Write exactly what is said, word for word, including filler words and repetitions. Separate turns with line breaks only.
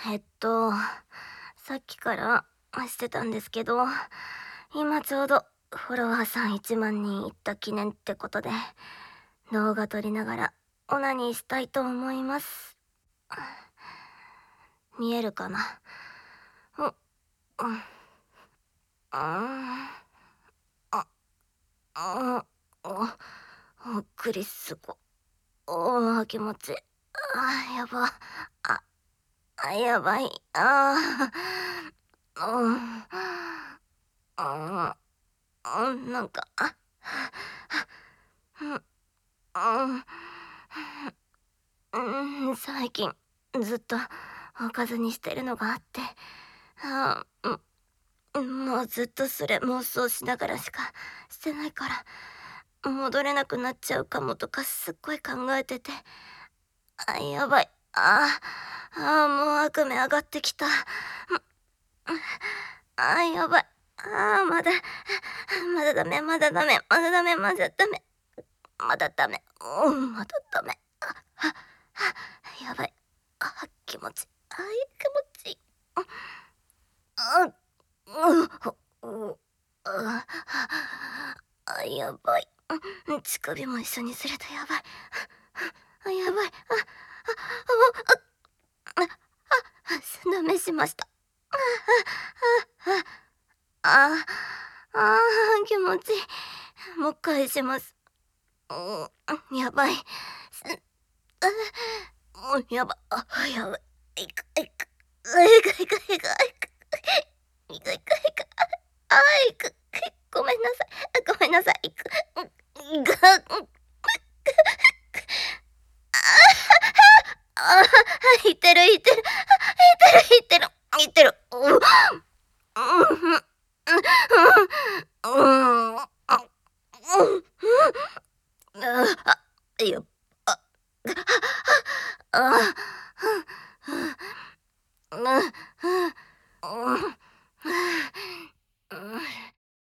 えっと、さっきからしてたんですけど、今ちょうどフォロワーさんいちまんにんいった記念ってことで、動画撮りながらオナニーしたいと思います。見えるかな。う、うん、うん、あ、あ、あ、あっくりすご。おー、気持ちいい。あ、やば。あ、あ、やばい。あー、うん、あー、うん、なんか、あ、うん、うん、うん、最近ずっとおかずにしてるのがあって、あー、うん、もうずっとそれ妄想しながらしかしてないから、戻れなくなっちゃうかもとかすっごい考えてて、あ、やばい。あー、あー、もう悪夢上がってきた。あー、やばい。あー、まだ、まだダメ、まだダメ、まだダメ、まだダメ、まだダメ、うん、まだダメ。あ、あ、あ、やばい。あ、気持ちいい。あ、気持ちいい。あ、うん、うん、あ、あ、やばい。うん、乳首も一緒にするとやばい。あ、やばい。あ、あ、あ、あ、あ、あ、ダメしました。あ、あ、あ、あ、あ、気持ちいい。もう一回します。うん、やばい。すあ、もうやば、あ、やばい。いく、いく、いく、いく、いく、いく、いく、いく、いく、あ、いく、ごめんなさい。ごめんなさい。いく、いく、あ、いってる、いってる、いってる、いってる、いってる。うん、うん、うん、うん、うん、あ、うん、あ、いや、あ、あ、うん、うん、うん、